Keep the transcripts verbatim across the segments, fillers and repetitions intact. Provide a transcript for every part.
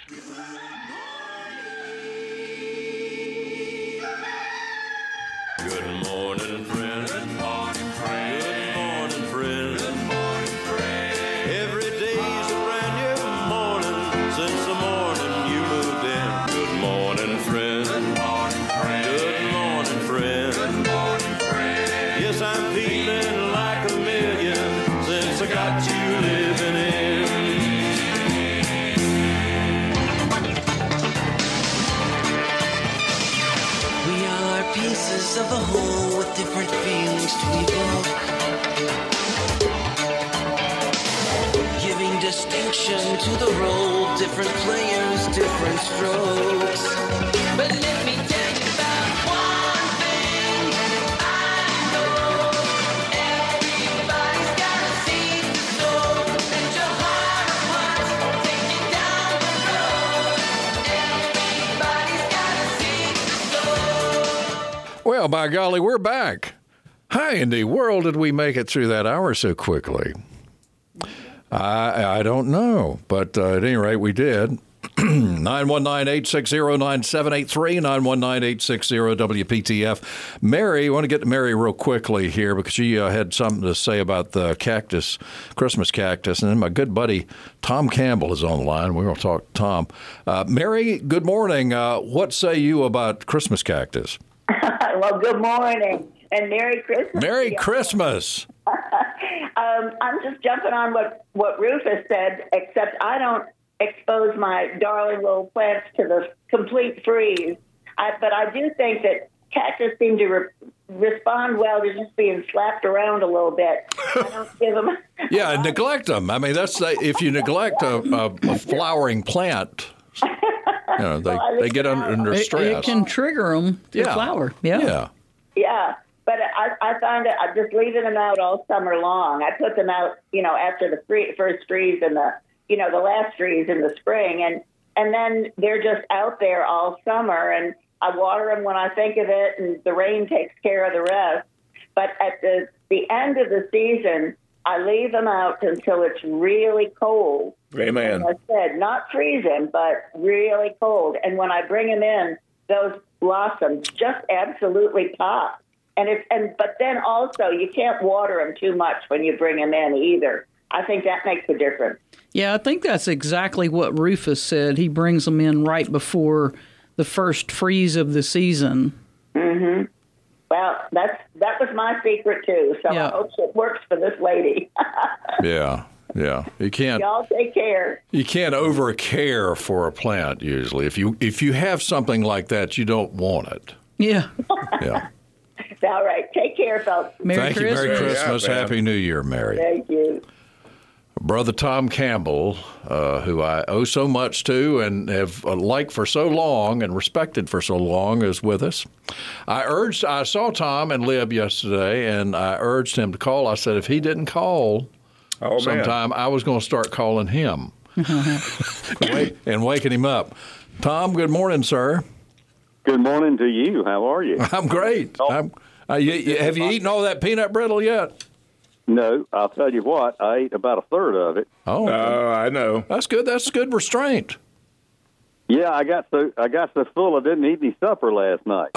Good morning, friend. Good morning, friend. Good morning, friend. Good morning, friend. Every day's a brand new morning since the morning you moved in. Good morning, friend. Good morning, friend. Good morning, friend. Good morning, friend. Yes, I'm feeling like a million since I got you living in. We are pieces of a whole with different feelings to evoke, giving distinction to the role, different players, different strokes. But let me tell you about one thing I know. Everybody's got a seed to sow, and your heart of hearts will take you down the road. Everybody's got a seed to sow. Well, by golly, we're back. How in the world did we make it through that hour so quickly? I I don't know, but uh, at any rate, we did. nine one nine, eight six zero, nine seven eight three, nine one nine, eight six zero, W P T F. Mary, I want to get to Mary real quickly here because she uh, had something to say about the cactus, Christmas cactus. And then my good buddy Tom Campbell is on the line. We're going to talk to Tom. Uh, Mary, good morning. Uh, what say you about Christmas cactus? Well, good morning and Merry Christmas. Merry Christmas. um, I'm just jumping on what, what Rufus said, except I don't expose my darling little plants to the complete freeze. I, but I do think that cactus seem to re- respond well to just being slapped around a little bit. I don't give them. Yeah, neglect them. I mean, that's uh, if you neglect a, a, a flowering plant, you know, they, Well, they get under, under It, stress. it can trigger them to Yeah. flower. Yeah. Yeah. Yeah, but I, I find that I'm just leaving them out all summer long. I put them out, you know, after the free, first freeze and the, you know, the last freeze in the spring, and and then they're just out there all summer. And I water them when I think of it, and the rain takes care of the rest. But at the the end of the season, I leave them out until it's really cold. Amen. Like I said, not freezing, but really cold. And when I bring them in, those blossoms just absolutely pop. And it's and but then also you can't water them too much when you bring them in either. I think that makes a difference. Yeah, I think that's exactly what Rufus said. He brings them in right before the first freeze of the season. Mm-hmm. Well, that's that was my secret too. So Yeah. I hope it works for this lady. Yeah. Yeah. You can't Y'all take care. you can't over care for a plant usually. If you if you have something like that, you don't want it. Yeah. Yeah. All right. Take care, folks. Merry Thank Christmas. you. Merry Christmas. Yeah, man. Happy New Year, Mary. Thank you. Brother Tom Campbell, uh, who I owe so much to and have uh, liked for so long and respected for so long, is with us. I urged, I saw Tom and Lib yesterday, and I urged him to call. I said if he didn't call Oh, man. sometime, I was going to start calling him Wait, and waking him up. Tom, good morning, sir. Good morning to you. How are you? I'm great. I'm, uh, you, you, have you eaten all that peanut brittle yet? No, I'll tell you what. I ate about a third of it. Oh, Oh, I know. that's good. That's good restraint. Yeah, I got so I got so full I didn't eat any supper last night.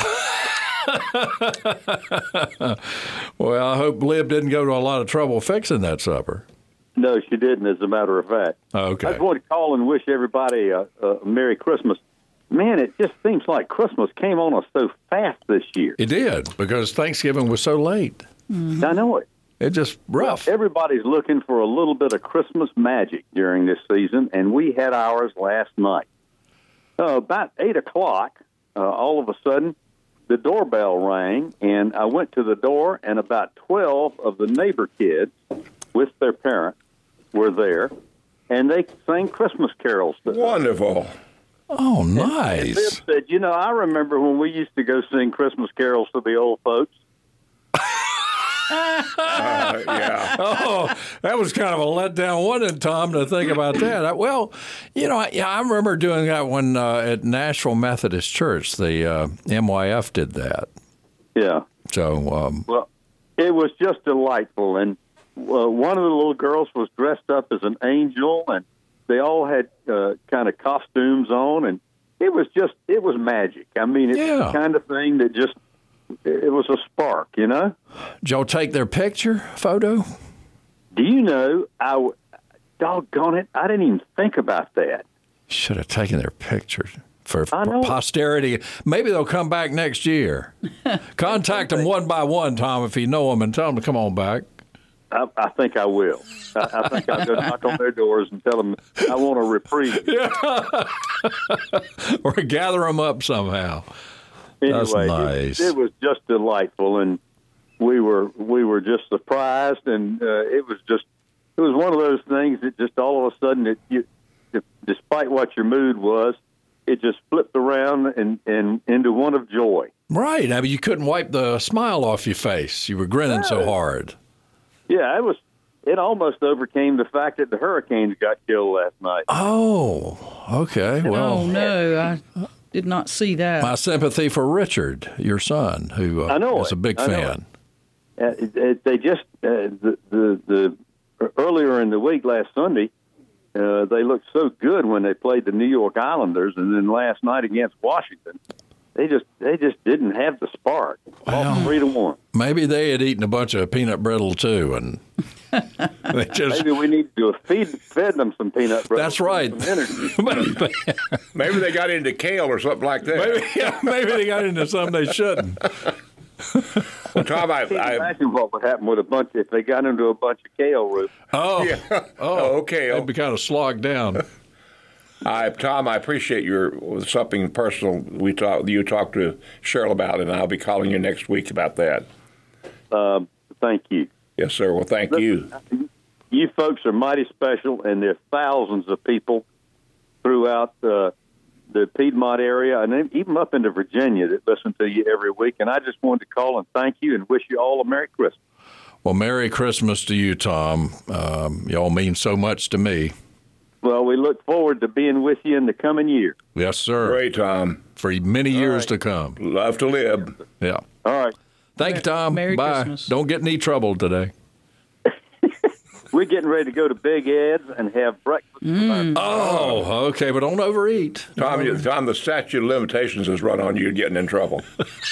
Well, I hope Lib didn't go to a lot of trouble fixing that supper. No, she didn't. As a matter of fact, Okay. I just wanted to call and wish everybody a, a Merry Christmas. Man, it just seems like Christmas came on us so fast this year. It did, because Thanksgiving was so late. I know it. It just rough. Everybody's looking for a little bit of Christmas magic during this season, and we had ours last night. Uh, about eight o'clock, uh, all of a sudden, the doorbell rang, and I went to the door, and about twelve of the neighbor kids with their parents were there, and they sang Christmas carols to us. Wonderful. Oh, And Bill nice. said, you know, I remember when we used to go sing Christmas carols to the old folks. Uh, yeah. Oh, that was kind of a letdown, wasn't it, Tom, to think about that? I- Well, you know, I, yeah, I remember doing that when uh, at Nashville Methodist Church, the uh, M Y F did that. Yeah. So, um, Well, it was just delightful, and uh, one of the little girls was dressed up as an angel, and they all had uh, kind of costumes on, and it was just it was magic. I mean, it's Yeah. the kind of thing that just it was a spark, you know. Did y'all take their picture photo? Do you know? I w- doggone it, I didn't even think about that. Should have taken their pictures for I know. posterity. Maybe they'll come back next year. Contact them one by one, Tom, if you know them, and tell them to come on back. I, I think I will. I, I think I'll go knock on their doors and tell them I want a reprieve. Or gather them up somehow. That's Anyway, nice. it, it was just delightful, and we were we were just surprised, and uh, it was just it was one of those things that just all of a sudden, it, you, despite what your mood was, it just flipped around and, and into one of joy. Right. I mean, you couldn't wipe the smile off your face. You were grinning so hard. Yeah, it was. It almost overcame the fact that the Hurricanes got killed last night. Oh, okay. Oh Well, no, I did not see that. my sympathy for Richard, your son, who uh, I know is it. a big I know fan. Uh, it, it, they just uh, the, the the earlier in the week last Sunday, uh, they looked so good when they played the New York Islanders, and then last night against Washington, they just they just didn't have the spark. Well, All three to one. Maybe they had eaten a bunch of peanut brittle too, and they just. Maybe we need to have feed fed them some peanut butter. That's right. Some energy. Maybe they got into kale or something like that. maybe, yeah, maybe they got into something they shouldn't. Well, Tom, I, Can you I imagine what would happen with a bunch if they got into a bunch of kale roots? Oh, yeah. oh, Oh, okay. They'd be kind of slogged down. I, Tom, I appreciate your something personal we talk you talked to Cheryl about, and I'll be calling you next week about that. Um, thank you. Yes, sir. Well, thank you. You folks are mighty special, and there are thousands of people throughout uh, the Piedmont area and then even up into Virginia that listen to you every week. And I just wanted to call and thank you and wish you all a Merry Christmas. Well, Merry Christmas to you, Tom. Um, y'all mean so much to me. Well, we look forward to being with you in the coming year. Yes, sir. Great, Tom. For many years right. to come. Love to live. Yeah. All right. Thank you, Tom. Merry Bye. Christmas. Don't get in any trouble today. We're getting ready to go to Big Ed's and have breakfast. Mm. Oh, okay, but don't overeat. Tom, you, Tom, the statute of limitations has run on you getting in trouble.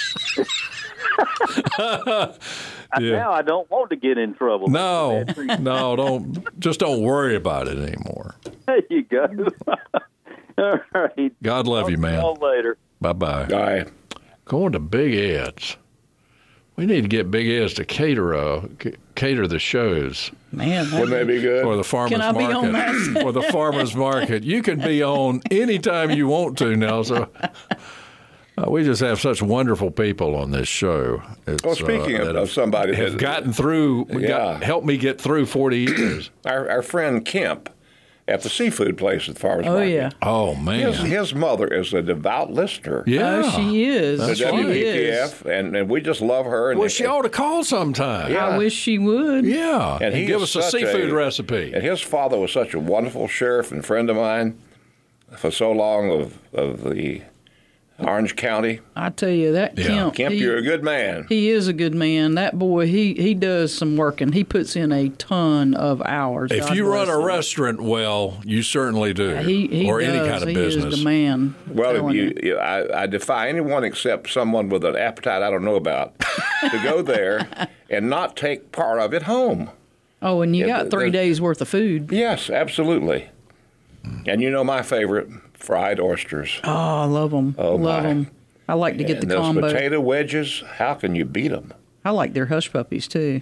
Yeah. Now I don't want to get in trouble. No, no, don't. Just don't worry about it anymore. There you go. All right. God love you, Talk to man. y'all later. Bye bye. Aye. Going to Big Ed's. We need to get Big Ed's to cater uh, c- cater the shows Man, that- Wouldn't that be good? or the farmers Can I be market on that? or the farmers market. You can be on anytime you want to now. So uh, we just have such wonderful people on this show. It's, Well, speaking uh, of, that of somebody have that gotten through, Yeah. got, helped me get through forty years. our, our friend Kemp at the seafood place at the farmers Oh market. yeah. Oh man, His, his mother is a devout listener. yeah, Oh, she is. The She W P T is. F, and, and we just love her. And, Well, she ought to call sometime. Yeah. I wish she would. Yeah, And he give is us a such seafood a- recipe. And his father was such a wonderful sheriff and friend of mine for so long of, of the Orange County. I tell you that Yeah. Kemp. Kemp, he, you're a good man. he is a good man. That boy, he he does some work and he puts in a ton of hours. If God you run bless a him. restaurant well, you certainly do, he, he or does. any kind of he business. is the man. I'm Well, telling you, you, I, I defy anyone except someone with an appetite I don't know about to go there and not take part of it home. Oh, and you Yeah, got the- three the- days worth of food. Yes, absolutely. And you know my favorite, fried oysters. Oh, I love them. Oh, love my. them. I like to get and the those combo. potato wedges, how can you beat them? I like their hush puppies too.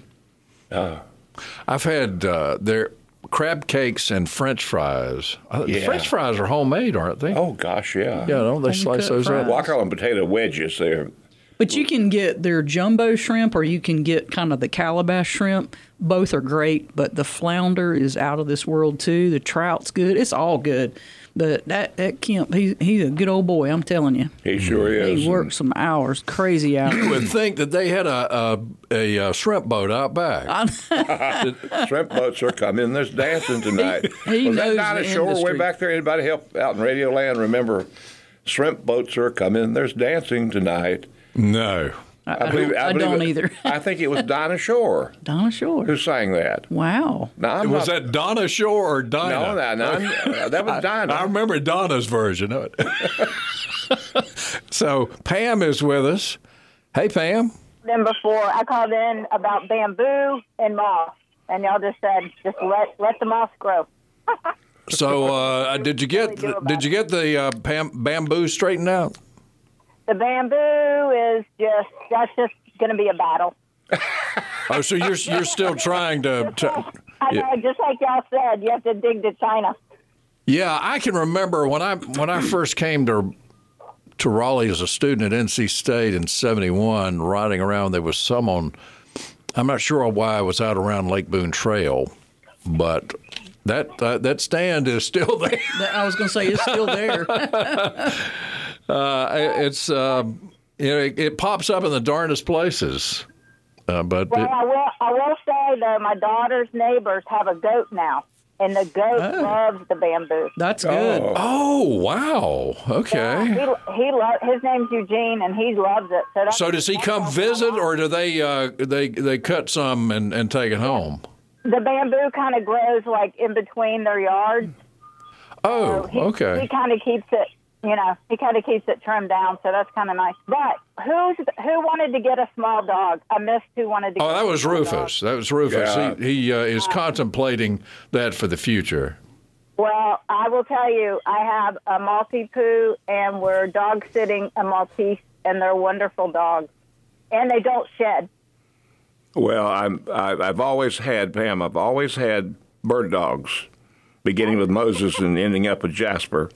I've had uh, their crab cakes and French fries. Uh, the Yeah. French fries are homemade, aren't they? Oh, gosh, yeah. Yeah, don't they Home slice cut those fries. up? Well, I call them potato wedges. They're But you can get their jumbo shrimp or you can get kind of the calabash shrimp. Both are great, but the flounder is out of this world too. The trout's good. It's all good. But that, that Kemp, he, he's a good old boy, I'm telling you. He sure is. He worked some hours, crazy hours. You would think that they had a a, a, uh shrimp boat out back. Shrimp boats are coming. There's dancing tonight. He Was that knows down the ashore way industry. back there? Anybody help out in Radio Land remember? Shrimp boats are coming. There's dancing tonight. No, I, I, believe- don't, I believe don't it- either. I think it was Dinah Shore Donna Shore. who sang that. Wow. Now, I'm Was not, that Donna Shore or Dinah? No, that, no, uh, that was Dinah. I remember Donna's version of it. So Pam is with us. Hey, Pam. Them before I called in about bamboo and moss, and y'all just said just let let the moss grow. So uh, did you get What do we do about did you get the uh, Pam, bamboo straightened out? The bamboo is just that's just going to be a battle. Oh, so you're you're still trying to. to I know, just like y'all said, you have to dig to China. Yeah, I can remember when I when I first came to to Raleigh as a student at N C State in seventy-one, riding around. There was some on. I'm not sure why I was out around Lake Boone Trail, but that uh, that stand is still there. I was going to say it's still there. Uh, it's uh, you know it, it pops up in the darndest places, uh, but Well, it, I will I will say that my daughter's neighbors have a goat now, and the goat Oh. loves the bamboo. That's good. Oh. oh wow, okay. He he lo- his name's Eugene, and he loves it. So, that's, So does he come visit, or do they uh, they they cut some and, and take it home? the bamboo kind of grows like in between their yards. Oh, So he, okay. He kind of keeps it, you know, he kind of keeps it trimmed down, so that's kind of nice. But who's who wanted to get a small dog? I missed who wanted to. Oh, get that a was small Rufus. dog. That was Rufus. Yeah. He he uh, is contemplating that for the future. Well, I will tell you, I have a Maltipoo, and we're dog sitting a Maltese, and they're wonderful dogs, and they don't shed. Well, I'm, I, I've always had, Pam, I've always had bird dogs, beginning with Moses and ending up with Jasper.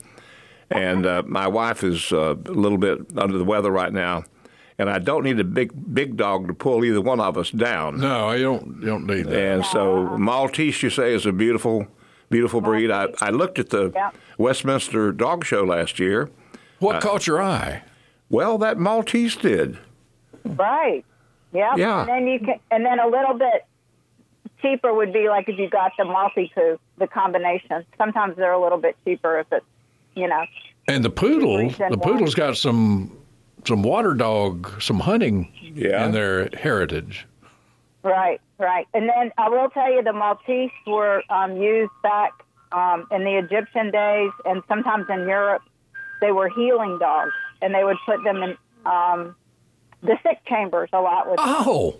And uh, my wife is uh, a little bit under the weather right now, and I don't need a big big dog to pull either one of us down. No, you don't you don't need that. And so Maltese, you say, is a beautiful, beautiful breed. I, I looked at the Yeah. Westminster Dog Show last year. What caught your eye? Well, that Maltese did. Right. Yep. Yeah. And then you can, and then a little bit cheaper would be like if you got the Maltipoo, the combination. Sometimes they're a little bit cheaper if it's, you know. And the poodle, Reason the why. poodle's got some some water dog, some hunting Yeah. in their heritage. Right, right. And then I will tell you the Maltese were um, used back um, in the Egyptian days, and sometimes in Europe. They were healing dogs, and they would put them in um, the sick chambers a lot with Oh,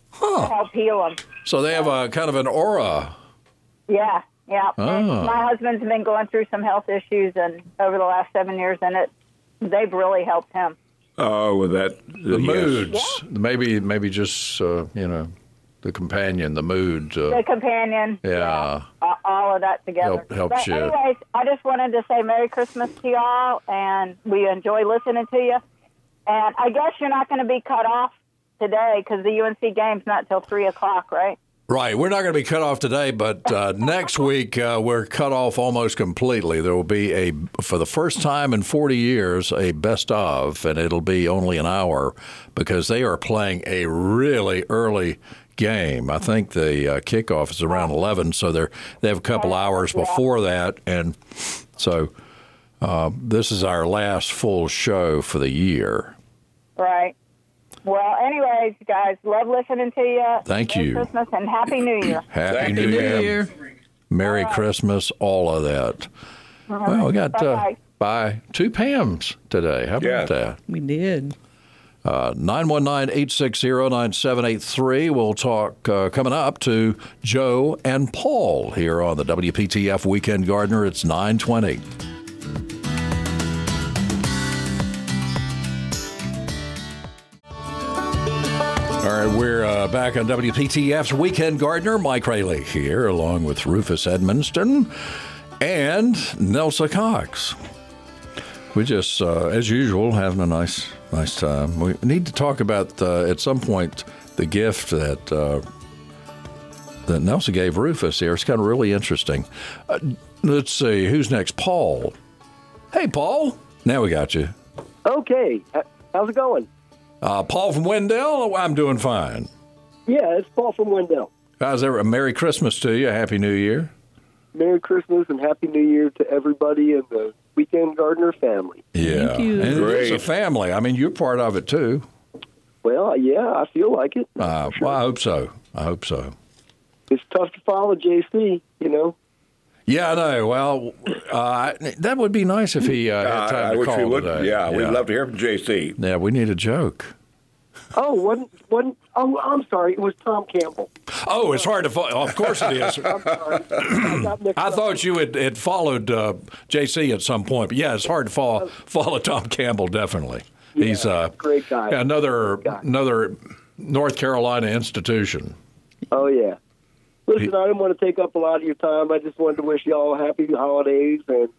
to help heal them. so they have a kind of an aura. Yeah, yeah. And Oh. my husband's been going through some health issues, and over the last seven years, and it they've really helped him. Oh, with that. The moods, maybe maybe just uh, you know, the companion, the mood. Uh, The companion, yeah. uh, all of that together. Help- helps but you. anyways, I just wanted to say Merry Christmas to y'all, and we enjoy listening to you. And I guess you're not going to be cut off today because the U N C game's not till three o'clock, right? Right. We're not going to be cut off today, but uh, next week uh, we're cut off almost completely. There will be a, for the first time in forty years, a best of, and it'll be only an hour because they are playing a really early game. I think the uh, kickoff is around eleven, so they're they have a couple hours before that, and so uh, this is our last full show for the year. Right. Well, anyways, guys, love listening to you. Thank Merry you. Christmas and Happy New Year. Happy Thank New you, New Year. Year. Merry Christmas, all of that. Well, we got uh, Bye-bye. by two Pams today. How about Yeah. that? We did. Uh, nine one nine, eight six zero, nine seven eight three. We'll talk uh, coming up to Joe and Paul here on the W P T F Weekend Gardener. It's nine twenty. All right, we're uh, back on W P T F's Weekend Gardener. Mike Rayleigh here, along with Rufus Edmonston and Nelsa Cox. We just, uh, as usual, having a nice, nice time. We need to talk about uh, at some point the gift that uh, that Nelsa gave Rufus here. It's kind of really interesting. Uh, let's see, who's next? Paul. Hey, Paul. Now we got you. Okay. Uh, How's it going? Uh, Paul from Wendell. I'm doing fine. Yeah, it's Paul from Wendell. How's every? Merry Christmas to you. Happy New Year. Merry Christmas and Happy New Year to everybody in the Weekend Gardener family. Yeah, Thank you. and it's a Great. family. I mean, you're part of it too. Well, yeah, I feel like it. Uh, Sure. Well, I hope so. I hope so. It's tough to follow J C, you know. Yeah, I know. Well, uh, that would be nice if he uh, had Uh, time I to wish call we would. today. Yeah, we'd love to hear from J C. Yeah, we need a joke. Oh, one, one, oh, I'm sorry. It was Tom Campbell. Oh, it's hard to follow. Of course it is. I'm sorry. I, got mixed I up. thought you had, had followed uh, J C at some point, but yeah, it's hard to follow follow Tom Campbell. Definitely, he's uh, great guy. yeah, another Great guy. another North Carolina institution. Oh, yeah. Listen, I didn't want to take up a lot of your time. I just wanted to wish y'all happy holidays, and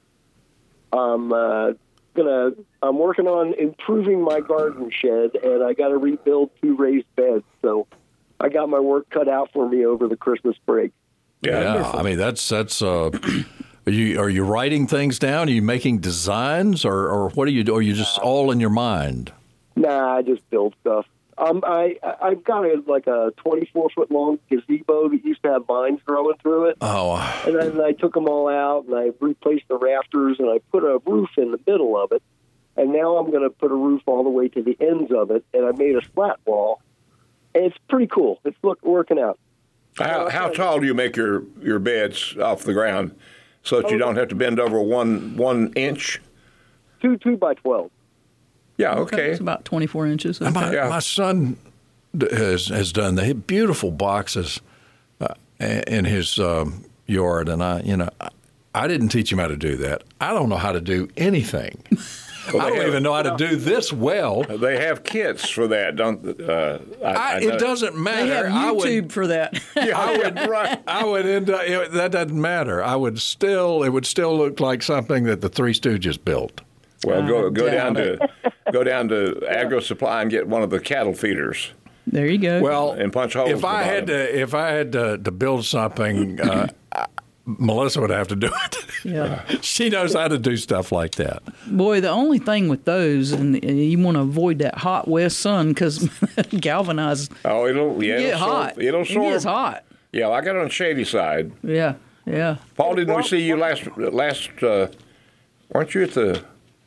I'm uh, gonna. I'm working on improving my garden shed, and I got to rebuild two raised beds. So I got my work cut out for me over the Christmas break. Yeah, I mean that's that's. Uh, are you are you writing things down? Are you making designs, or, or what are you do? Are you just all in your mind? Nah, I just build stuff. Um, I I've got a, like a twenty-four foot long gazebo that used to have vines growing through it. Oh, And then I took them all out, and I replaced the rafters, and I put a roof in the middle of it. And now I'm going to put a roof all the way to the ends of it, and I made a slat wall. And it's pretty cool. It's look, working out. How, how tall do you make your, your beds off the ground so that you don't have to bend over one one inch? Two two by twelve. Yeah, okay. It's about twenty-four inches. And my, Yeah. my son d- has has done the beautiful boxes uh, in his um, yard, and I, you know, I, I didn't teach him how to do that. I don't know how to do anything. Well, I they don't have- even know how to do this well. They have kits for that, don't uh, I, I, I know. it doesn't matter. They have I would, YouTube for that. Yeah, yeah, right. I would end up. It, that doesn't matter. I would still. It would still look like something that the Three Stooges built. Well, go go down doubt to go down to Agro Supply and get one of the cattle feeders. There you go. Well, And punch holes in If the I had bottom. to, if I had to, to build something, uh, I- Melissa would have to do it. yeah. She knows how to do stuff like that. Boy, the only thing with those, and you want to avoid that hot west sun because galvanized. Oh, it'll yeah, It get it'll hot. Sore, it'll It sore. gets hot. Yeah, I got it on the shady side. Yeah, yeah. Paul, didn't we see you last last? Uh, weren't you at the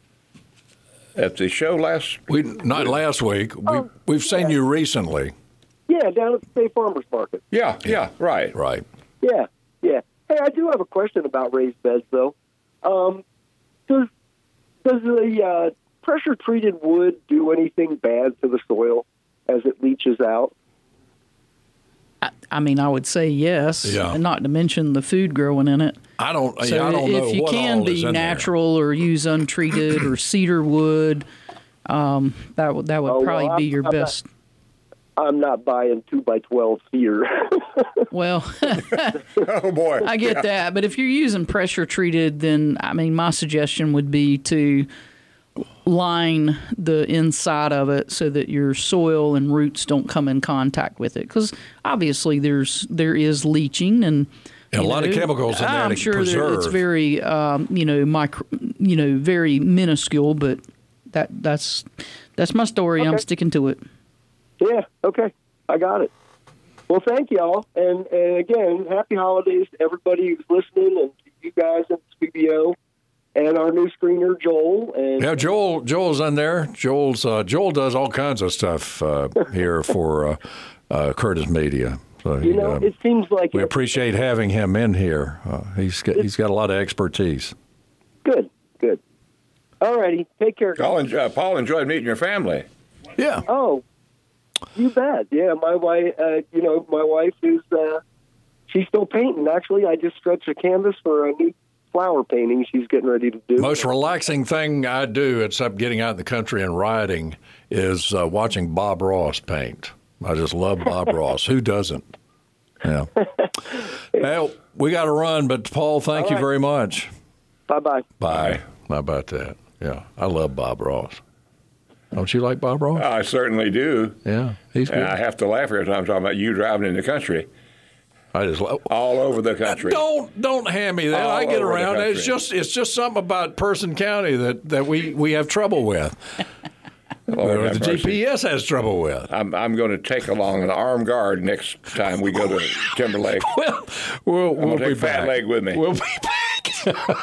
at the show last? We not last week. We Oh, we've seen you recently. Yeah, down at the State Farmers Market. Yeah, yeah, right. Right. Yeah, yeah. Hey, I do have a question about raised beds, though. Um, does does the uh, pressure treated wood do anything bad to the soil as it leaches out? I, I mean, I would say yes. Yeah. And not to mention the food growing in it. I don't. So yeah, I don't know if you what can all is be in natural or use untreated or cedar wood, um, that would that would Oh, well, probably be I'm- your I'm not- best. I'm not buying two by twelve cedar. Well, Oh boy, I get that, but if you're using pressure treated, then I mean, my suggestion would be to line the inside of it so that your soil and roots don't come in contact with it, because obviously there's there is leaching and. And a you lot of know, chemicals in there I'm to sure that it's preserve. very, um, you know, micro, you know, very minuscule, but that that's that's my story. I'm Okay. sticking to it. Yeah, okay. I got it. Well, thank y'all. And, and again, happy holidays to everybody who's listening and to you guys in the studio and our new screener, Joel. And Yeah, Joel. Joel's in there. Joel's uh, Joel does all kinds of stuff uh, here for uh, uh, Curtis Media. So you he, know, uh, it seems like we it- appreciate having him in here. Uh, he's got, he's got a lot of expertise. Good, good. All righty. Take care, guys. Paul, en- uh, Paul enjoyed meeting your family. Yeah. Oh, you bet. Yeah, my wife. Uh, you know, my wife is. Uh, she's still painting. Actually, I just stretched a canvas for a new flower painting she's getting ready to do. Most relaxing thing I do, except getting out in the country and riding, is uh, watching Bob Ross paint. I just love Bob Ross. Who doesn't? Yeah. Well, we got to run, but Paul, thank All you right. very much. Bye bye. Bye. How about that? Yeah, I love Bob Ross. Don't you like Bob Ross? I certainly do. Yeah, he's good. And I have to laugh every time I'm talking about you driving in the country, I just love. all over the country. Don't don't hand me that. All I get over the around. It's country. just it's just something about Person County that, that we, we have trouble with. Lord Or have the G mercy. P S has trouble with. I'm I'm going to take along an armed guard next time we go to Timberlake. Well, we'll, we'll gonna be take Fat back. Leg with me. We'll be back.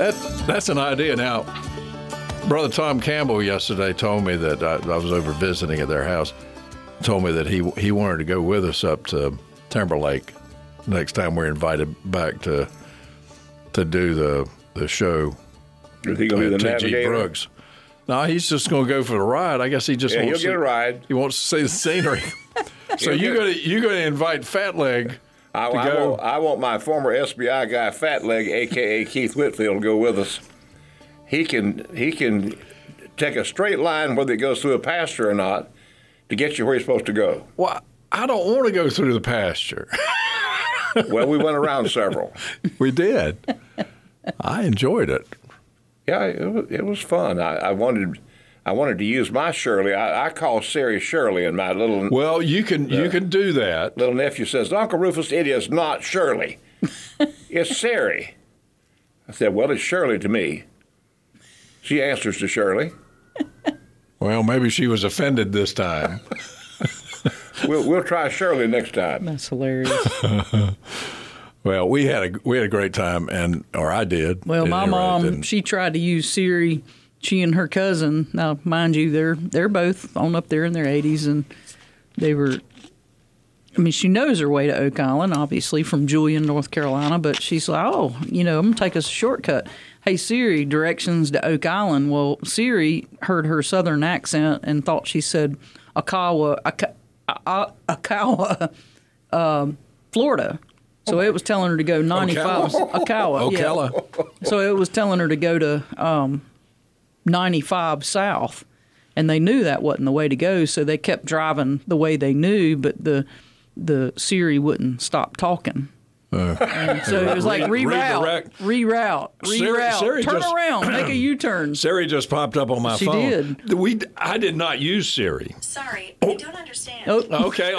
That, that's an idea. Now, Brother Tom Campbell yesterday told me that I, I was over visiting at their house, told me that he he wanted to go with us up to Timberlake next time we're invited back to to do the, the show. Is he going to be the T G navigator? Brooks. No, he's just going to go for the ride. I guess he just Yeah, wants he'll to, get a ride. He wants to see the scenery. So He'll you're get- going to you're going to invite Fat Leg I, to I, go. want, I want my former S B I guy, Fat Leg, a k a. Keith Whitfield, to go with us. He can he can take a straight line, whether it goes through a pasture or not, to get you where you're supposed to go. Well, I don't want to go through the pasture. Well, we went around several. We did. I enjoyed it. Yeah, it was, it was fun. I, I wanted I wanted to use my Shirley. I, I call Siri Shirley, and my little Well, you can you can do that. little nephew says, Uncle Rufus, it is not Shirley. It's Siri. I said, well, it's Shirley to me. She answers to Shirley. Well, maybe she was offended this time. We'll we'll try Shirley next time. That's hilarious. Well, we had a we had a great time, and or I did. Well, At my any rate, mom, didn't- she tried to use Siri. She and her cousin. Now, mind you, they're they're both on up there in their eighties, and they were. I mean, she knows her way to Oak Island, obviously from Julian, North Carolina. But she's like, oh, you know, I'm gonna take us a shortcut. Hey Siri, directions to Oak Island. Well, Siri heard her southern accent and thought she said Ocala, Oka- uh, Ocala, um, Florida. So it was telling her to go ninety-five. Ocala. yeah. Ocala. So it was telling her to go to um, ninety-five south, and they knew that wasn't the way to go. So they kept driving the way they knew, but the the Siri wouldn't stop talking. And so it was like Re- reroute, redirect. reroute, Siri- reroute, Siri turn just- around, make a U-turn. Siri just popped up on my She phone. did. We I did not use Siri. Sorry, I don't understand. Oh, Okay.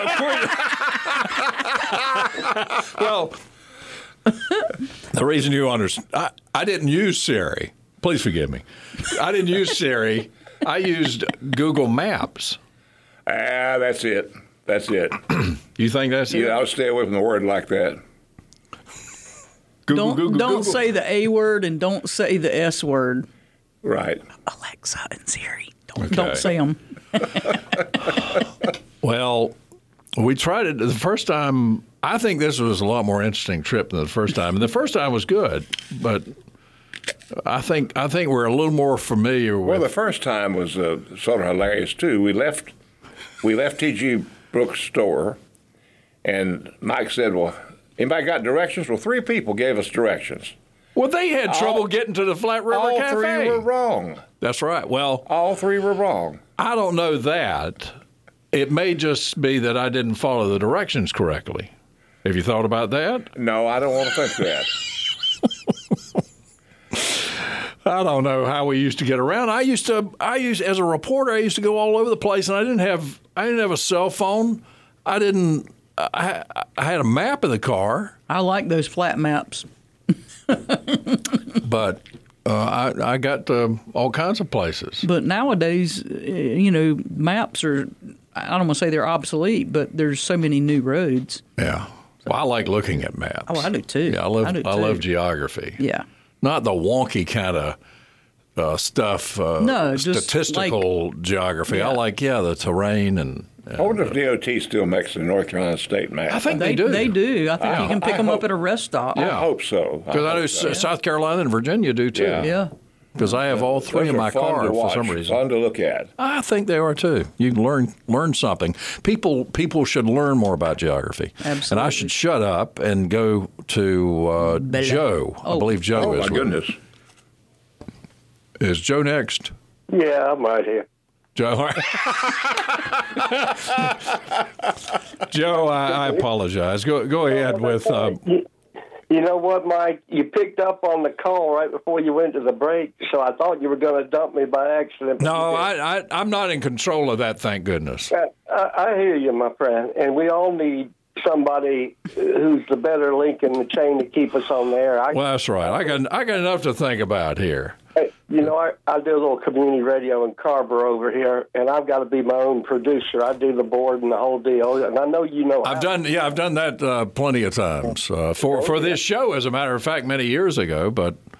Well, the reason you understand, I, I didn't use Siri. Please forgive me. I didn't use Siri. I used Google Maps. Ah, that's it. That's it. You think that's it? Yeah, I'll stay away from the word like that. Google, don't Google, don't Google. say the A word and don't say the S word. Right. Alexa and Siri. Don't Okay. don't say them. Well, we tried it the first time. I think this was a lot more interesting trip than the first time. And the first time was good, but I think I think we're a little more familiar with. Well, the first time was uh, sort of hilarious too. We left, we left T G Brooks' store, and Mike said, "Well, anybody got directions?" Well, three people gave us directions. well, they had trouble All- getting to the Flat River All Cafe. three were wrong. That's right. Well, All three were wrong. I don't know that. It may just be that I didn't follow the directions correctly. Have you thought about that? No, I don't want to think that. I don't know how we used to get around. I used to. I used as a reporter. I used to go all over the place, and I didn't have. I didn't have a cell phone. I didn't. I, I had a map of the car, I like those flat maps. but uh, I, I got to all kinds of places. But nowadays, uh, you know, maps are, I don't want to say they're obsolete, but there's so many new roads. Yeah. Well, I like looking at maps. Oh, I do too. Yeah, I love. I I, do love too. geography. Yeah. Not the wonky kind of uh, stuff. Uh, No, just statistical geography. I Yeah. like yeah the terrain and. I wonder if D O T still makes the North Carolina state map. I think They, they do. They do. I think you can pick I them hope- up at a rest stop. I Yeah. hope so. Because I know hope so. S- South Carolina and Virginia do too. Yeah. Yeah. Because I have all three Those in are my fun car to for watch, some reason. Fun to look at. I think they are too. You can learn learn something. People people should learn more about geography. And I Absolutely. should shut up and go to uh, Bella. Joe. I Oh. believe Joe Oh, is. my with- goodness. Is Joe next? Yeah, I'm right here. Joe. Joe, I, I apologize. Go go ahead with. Uh, You, you know what, Mike? You picked up on the call right before you went to the break, so I thought you were going to dump me by accident. but no, you didn't. I, I I'm not in control of that. Thank goodness. I, I I hear you, my friend, and we all need somebody who's the better link in the chain to keep us on the air. I, Well, that's right. I got I got enough to think about here. Hey, you know, I, I do a little community radio in Carver over here, and I've got to be my own producer. I do the board and the whole deal, and I know you know how. I've done, yeah, I've done that uh, plenty of times uh, for for this show. As a matter of fact, many years ago. But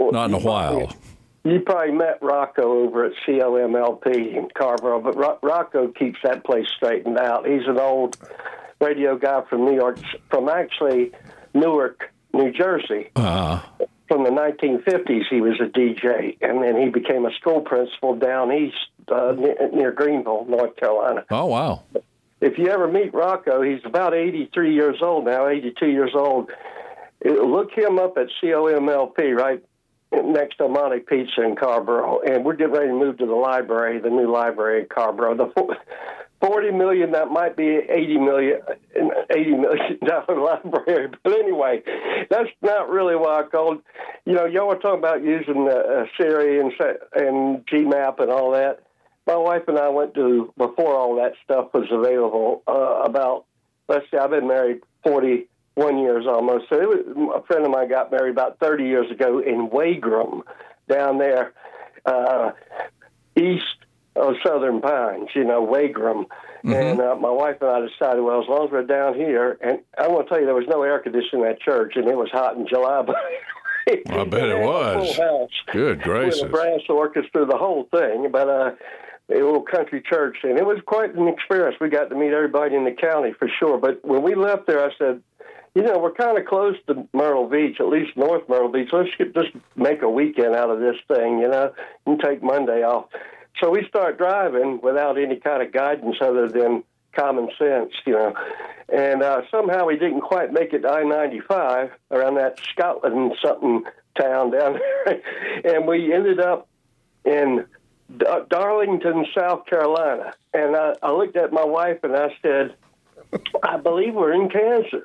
Not in a while. You probably met Rocco over at C O M L P in Carrboro, but Ro- Rocco keeps that place straightened out. He's an old radio guy from New York, from actually Newark, New Jersey. Uh-huh. From the nineteen fifties, he was a D J, and then he became a school principal down east uh, near, near Greenville, North Carolina. Oh, wow. If you ever meet Rocco, he's about eighty-three years old now, eighty-two years old. Look him up at C O M L P, right next to Monte Pizza in Carrboro, and we're getting ready to move to the library, the new library in Carrboro. The forty million, that might be eighty million, eighty million dollar library. But anyway, that's not really why I called. You know, y'all were talking about using uh, Siri and and G MAP and all that. My wife and I went to, before all that stuff was available, uh, about, let's see, I've been married forty-one years almost. So it was, a friend of mine got married about thirty years ago in Wagram, down there, uh, east of Southern Pines, you know, Wagram. Mm-hmm. And uh, my wife and I decided, well, as long as we're down here, and I want to tell you, there was no air conditioning in that church, and it was hot in July, but I bet it was. Full house. Good gracious. With a brass orchestra, the whole thing. But uh, a little country church, and it was quite an experience. We got to meet everybody in the county for sure. But when we left there, I said, you know, we're kind of close to Myrtle Beach, at least North Myrtle Beach. Let's get, just make a weekend out of this thing, you know, and take Monday off. So we start driving without any kind of guidance other than common sense, you know. And uh, somehow we didn't quite make it to I ninety-five around that Scotland something town down there. And we ended up in Dar- Darlington, South Carolina. And I, I looked at my wife and I said, I believe we're in Kansas.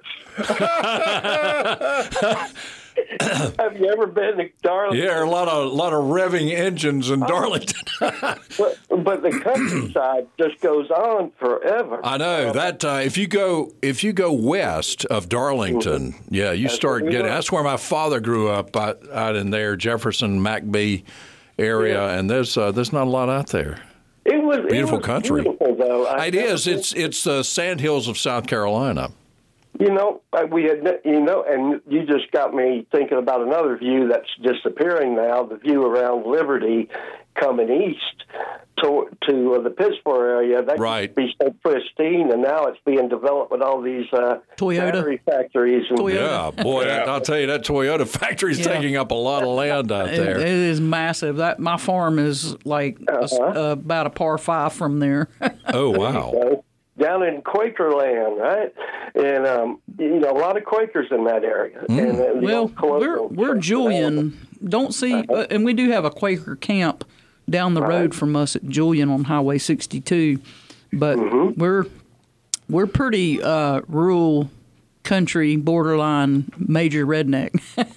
Have you ever been to Darlington? Yeah, a lot of a lot of revving engines in Darlington. but, but the countryside just goes on forever. I know that uh, if you go if you go west of Darlington, mm-hmm. yeah, you that's start getting. That's where my father grew up, out, out in there, Jefferson, McBee area, yeah. and there's uh, there's not a lot out there. It was beautiful it was country. Beautiful, though. I it is. It's it's the sandhills of South Carolina. You know, we had, you know, and you just got me thinking about another view that's disappearing now, the view around Liberty coming east to to uh, the Pittsburgh area. That right. used to be so pristine, and now it's being developed with all these uh, Toyota battery factories. And Toyota. Yeah, boy, that, I'll tell you, that Toyota factory is yeah. taking up a lot of land out it, there. It is massive. That my farm is like uh-huh. a, uh, about a par five from there. Oh, wow. Down in Quaker land, right? And, um, you know, a lot of Quakers in that area. Mm. And, uh, well, we're, we're Julian. Don't see, uh-huh. uh, and we do have a Quaker camp down the right. road from us at Julian on Highway sixty-two. But mm-hmm. we're we're pretty uh, rural country, borderline major redneck.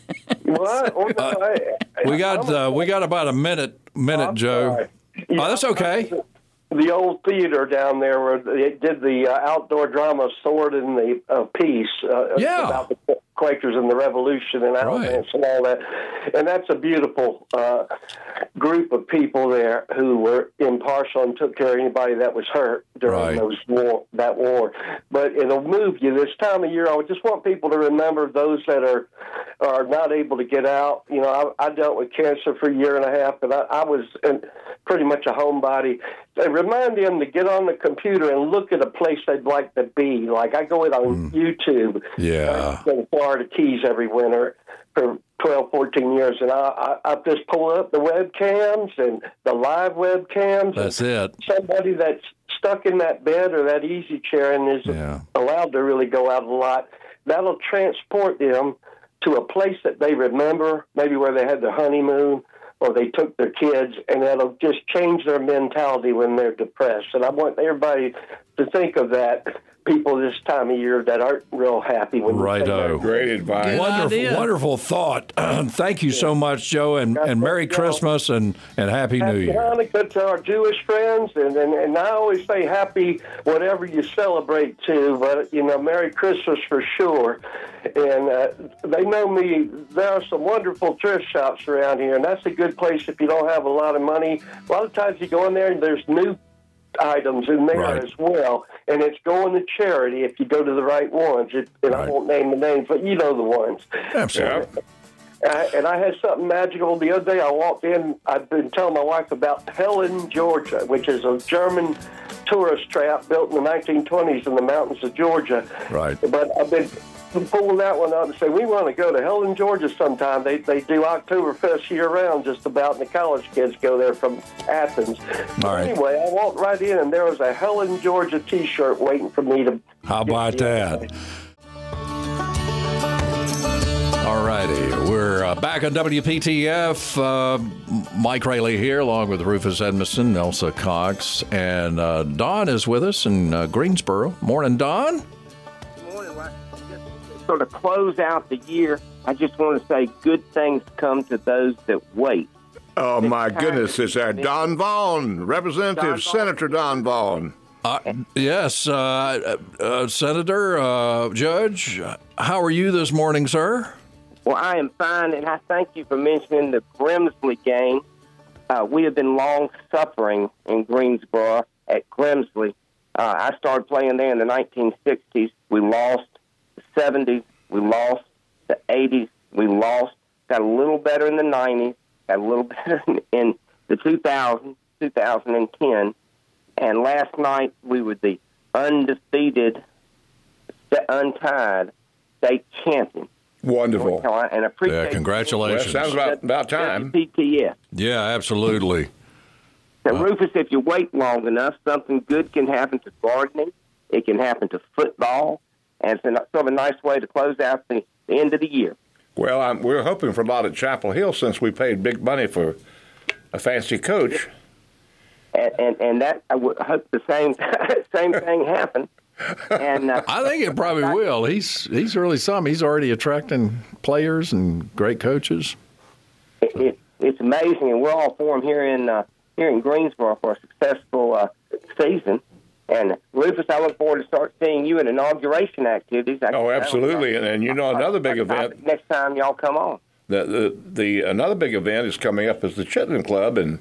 What? Oh, no, I, I, we got uh, we got about a minute, minute, oh, Joe. Yeah, oh, that's okay. The old theater down there where they did the uh, outdoor drama Sword in the uh, Peace uh, yeah. about the Quakers and the Revolution and Alamance right. and all that. And that's a beautiful uh, group of people there who were impartial and took care of anybody that was hurt during right. those war, that war. But it'll move you this time of year. I just want people to remember those that are are not able to get out. You know, I, I dealt with cancer for a year and a half, and I, I was in pretty much a homebody. I remind them to get on the computer and look at a place they'd like to be. Like I go in on mm. YouTube. Yeah. I go to Florida Keys every winter for twelve, fourteen years, and I, I, I just pull up the webcams and the live webcams. That's it. Somebody that's stuck in that bed or that easy chair and is yeah. allowed to really go out a lot, that'll transport them to a place that they remember, maybe where they had their honeymoon or they took their kids, and that'll just change their mentality when they're depressed. And I want everybody to think of that, people this time of year that aren't real happy. When Righto. Great advice. Good wonderful, idea. wonderful thought. Thank you so much, Joe, and, and Merry Christmas and, and Happy, happy New Year. Hanukkah to our Jewish friends, and, and, and I always say happy whatever you celebrate too, but, you know, Merry Christmas for sure. And uh, they know me. There are some wonderful thrift shops around here, and that's a good place if you don't have a lot of money. A lot of times you go in there and there's new items in there right. as well, and it's going to charity if you go to the right ones. It, and right. I won't name the names, but you know the ones. Absolutely. Uh, and I had something magical the other day. I walked in. I've been telling my wife about Helen, Georgia, which is a German tourist trap built in the nineteen twenties in the mountains of Georgia. Right. But I've been pulling that one up and say we want to go to Helen, Georgia sometime. They they do Oktoberfest year round just about, and the college kids go there from Athens. All right. Anyway, I walked right in, and there was a Helen, Georgia T-shirt waiting for me to. How about that? All righty. We're uh, back on W P T F. Uh, Mike Rayleigh here, along with Rufus Edmondson, Elsa Cox, and uh, Don is with us in uh, Greensboro. Morning, Don. Good morning. Just sort of close out the year, I just want to say good things come to those that wait. Oh, my goodness. It's our Don Vaughn, Representative Don Vaughn. Senator Don Vaughn. Uh, yes, uh, uh, Senator, uh, Judge, how are you this morning, sir? Well, I am fine, and I thank you for mentioning the Grimsley game. Uh, we have been long suffering in Greensboro at Grimsley. Uh, I started playing there in the nineteen sixties. We lost the seventies. We lost the eighties. We lost. Got a little better in the nineties. Got a little better in the two thousand, two thousand ten. And last night, we were the undefeated, untied state champion. Wonderful. And I appreciate Yeah, congratulations. Well, sounds about, about time. P T S. Yeah, absolutely. Now, Rufus, if you wait long enough, something good can happen to gardening. It can happen to football. And it's a, sort of a nice way to close out the, the end of the year. Well, I'm, we're hoping for a lot at Chapel Hill since we paid big money for a fancy coach. And, and, and that I would hope the same same thing happen. And uh, I think it probably will. He's he's really something. He's already attracting players and great coaches. It, it, it's amazing, and we're all for him here in uh, here in Greensboro for a successful uh, season. And Rufus, I look forward to start seeing you in inauguration activities. I Oh, absolutely, and, and you know another big event. Next time y'all come on. The, the the another big event is coming up is the Chitlin Club, and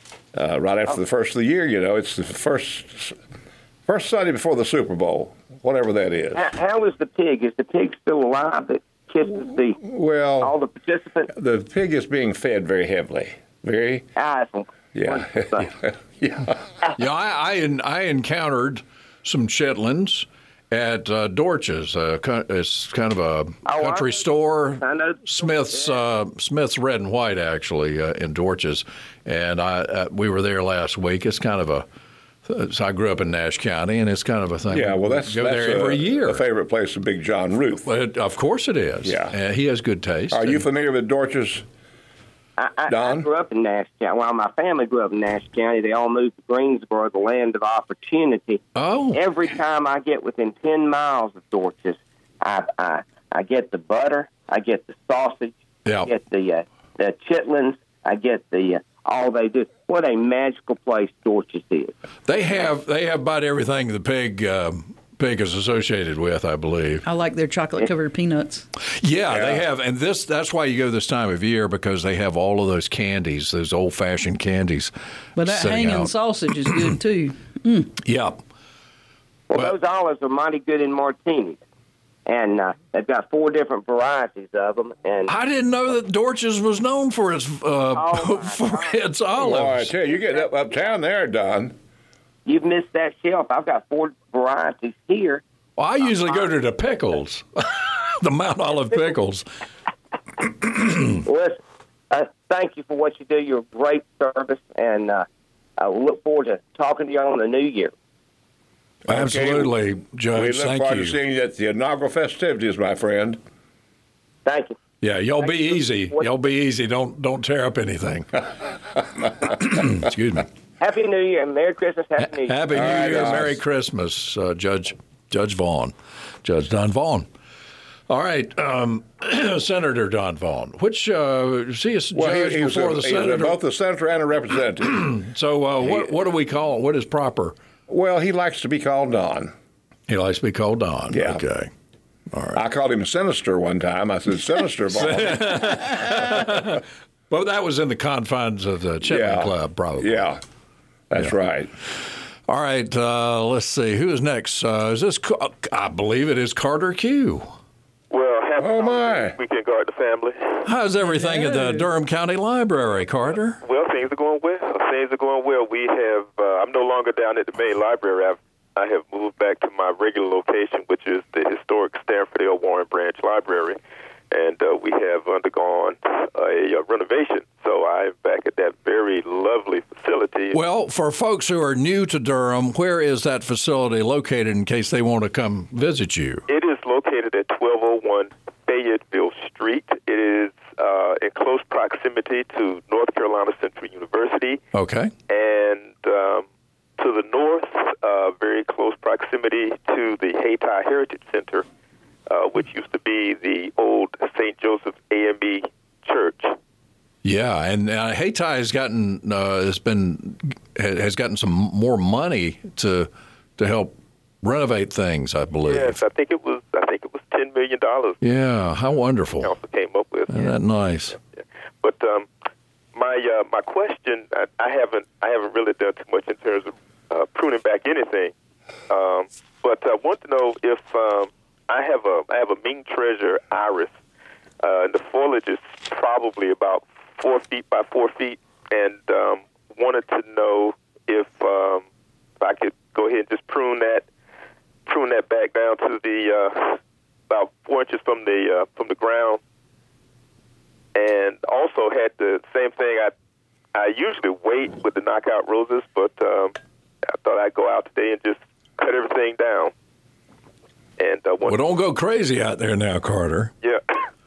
uh, right after the first of the year, you know, it's the first first Sunday before the Super Bowl, whatever that is. How, how is the pig? Is the pig still alive that kisses the well all the participants? The pig is being fed very heavily, very. Ah, yeah, yeah. Yeah, I, I I encountered some chitlins at uh, Dorch's. Uh, it's kind of a oh, country I store. I know. Smith's uh, Smith's Red and White, actually, uh, in Dorch's, and I uh, we were there last week. It's kind of a. So I grew up in Nash County, and it's kind of a thing. Yeah, well, that's go that's there every a, year. A favorite place of Big John Ruth. Well, it, of course it is. Yeah, uh, he has good taste. Are and, you familiar with Dorch's? I, I, Don? I grew up in Nash County. Well, my family grew up in Nash County. They all moved to Greensboro, the land of opportunity. Oh. Every time I get within ten miles of Dorch's, I, I I get the butter, I get the sausage, yeah. I get the uh, the chitlins, I get the uh, all they do. What a magical place Dorch's is. They have they have about everything the pig um, pig is associated with, I believe. I like their chocolate covered peanuts. Yeah, yeah, they have, and this that's why you go this time of year, because they have all of those candies, those old fashioned candies. But that sitting hanging out. sausage is good too. Mm. Yeah. Well, those olives are mighty good in martinis. And uh, they've got four different varieties of them. And I didn't know that Dorch's was known for its uh, oh for its olives. Boy, I tell you, you get up uptown there, Don. You've missed that shelf. I've got four varieties here. Well, I usually go to the pickles, the Mount Olive pickles. Listen, uh, thank you for what you do. You're a great service, and uh, I look forward to talking to you on the new year. Absolutely, okay. Judge. We look Thank forward you. to seeing you at the inaugural festivities, my friend. Thank you. Yeah, y'all Thank be you. easy. What? Y'all be easy. Don't don't tear up anything. Excuse me. Happy New Year and Merry Christmas. Happy New Year. Happy New right, Year, guys. Merry Christmas, uh, Judge Judge Vaughn, Judge Don Vaughn. All right, um, Senator Don Vaughn. Which uh, is he a Well, judge he, he's, before a, the he's senator? both a senator and a representative. So uh, what what do we call? What is proper? Well, he likes to be called Don. He likes to be called Don. Yeah. Okay. All right. I called him Sinister one time. I said, Sinister Vaughn. Well, that was in the confines of the Chitlin Yeah. Club, probably. Yeah, that's Yeah. right. All right. Uh, let's see. Who is next? Uh, is this? Ca- I believe it is Carter Q. Well, happy Oh, my. weekend garden family. How's everything at the Durham County Library, Carter? Well, things are going well. Things are going well. We have. Uh, I'm no longer down at the main library. I've, I have moved back to my regular location, which is the historic Stanford L. Warren Branch Library, and uh, we have undergone a, a renovation. So I'm back at that very lovely facility. Well, for folks who are new to Durham, where is that facility located in case they want to come visit you? It is located at twelve oh one Fayetteville Street. It is uh, in close proximity to North Carolina Central University. Okay. And um, to the north, uh, very close proximity to the Hayti Heritage Center, uh, which used to be the old Saint Joseph A M E Church. Yeah, and uh, Hayti has gotten uh, has been has gotten some more money to to help renovate things, I believe. Yes, I think it was. I think it was ten million dollars. Yeah, how wonderful! Council came up with. Isn't that nice? Yeah. But um, my uh, my question, I, I haven't I haven't really done too much in terms of uh, pruning back anything. Um, but I want to know if um, I have a I have a Ming Treasure iris, uh, and the foliage is probably about four feet by four feet, and um, wanted to know if um, if I could go ahead and just prune that prune that back down to the uh, about four inches from the uh, from the ground, and also had the same thing. I I usually wait with the knockout roses, but um, I thought I'd go out today and just cut everything down. And uh, well, don't go crazy out there now, Carter. Yeah.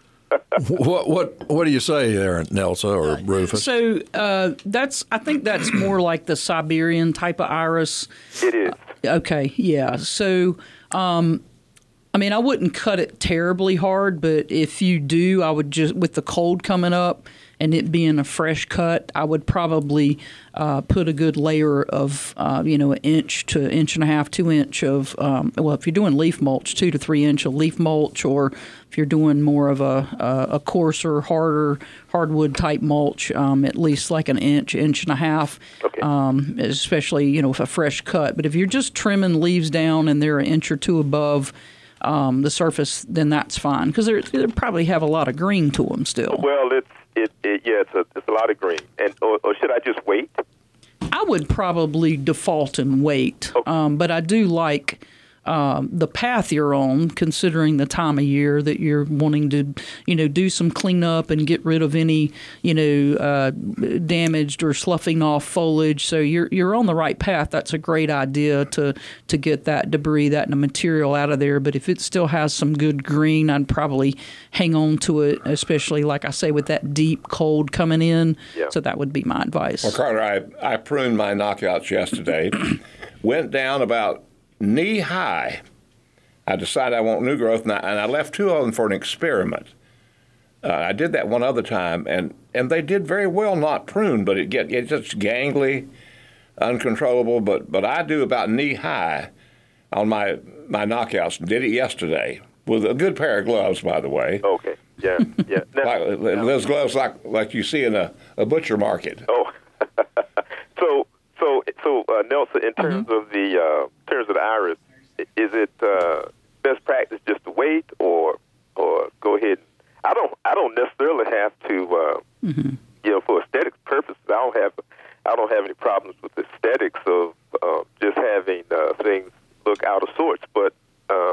what what what do you say there, Nelsa or Rufus? So uh, that's I think that's more like the Siberian type of iris. It is. Uh, okay, yeah. So um, I mean, I wouldn't cut it terribly hard, but if you do, I would just with the cold coming up and it being a fresh cut, I would probably uh, put a good layer of, uh, you know, an inch to inch and a half, two inch of, um, well, if you're doing leaf mulch, two to three inch of leaf mulch, or if you're doing more of a a, a coarser, harder hardwood type mulch, um, at least like an inch, inch and a half, okay. um, especially, you know, with a fresh cut. But if you're just trimming leaves down and they're an inch or two above um, the surface, then that's fine, because they probably have a lot of green to them still. Well, it's It, it, yeah, it's a, it's a lot of green. And or, or should I just wait? I would probably default and wait, okay. um, but I do like um, the path you're on, considering the time of year that you're wanting to, you know, do some cleanup and get rid of any, you know, uh, damaged or sloughing off foliage. So you're you're on the right path. That's a great idea to to get that debris, that material out of there. But if it still has some good green, I'd probably hang on to it, especially like I say with that deep cold coming in. Yeah. So that would be my advice. Well, Carter, I, I pruned my knockouts yesterday, went down about knee high. I decided I want new growth, and I, and I left two of them for an experiment. Uh, I did that one other time, and, and they did very well not pruned, but it get it's just gangly, uncontrollable. But but I do about knee high on my my knockouts. Did it yesterday with a good pair of gloves, by the way. Okay. Yeah. Yeah. Now, like, those gloves like like you see in a, a butcher market. Oh. so so so uh, Nelson, in terms Mm-hmm. of the uh, in terms of the iris, is it uh, best practice just to wait, or or go ahead? I don't I don't necessarily have to uh, mm-hmm. you know, for aesthetic purposes. I don't have I don't have any problems with the aesthetics of uh, just having uh, things look out of sorts, but. Um,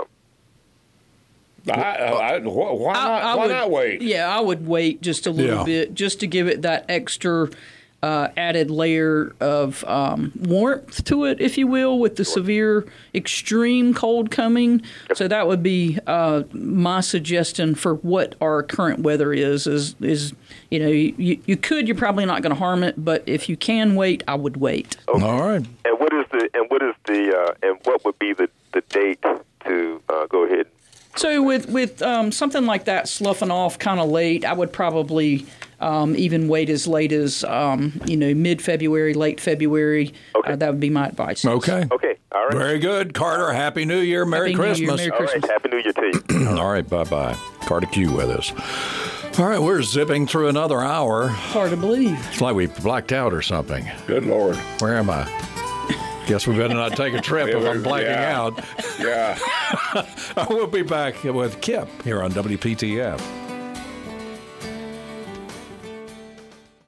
I, I, why not? I, I why would, not wait? Yeah, I would wait just a little Yeah. bit, just to give it that extra uh, added layer of um, warmth to it, if you will, with the severe, extreme cold coming. So that would be uh, my suggestion for what our current weather is. Is is you know you, you could, you're probably not going to harm it, but if you can wait, I would wait. Okay. All right. And what is the and what is the uh, and what would be the, the date to uh, go ahead? So with with um, something like that sloughing off kind of late, I would probably um, even wait as late as um, you know mid February, late February. Okay. Uh, that would be my advice. Okay. Okay. All right. Very good, Carter. Happy New Year. Merry Happy New Year, Christmas. Merry All right. Christmas. Happy New Year to you. All right. Bye bye. Carter Q with us. All right. We're zipping through another hour. Hard to believe. It's like we blacked out or something. Good Lord. Where am I? Guess we better not take a trip if I'm blacking Yeah. out. Yeah. We'll be back with Kip here on W P T F.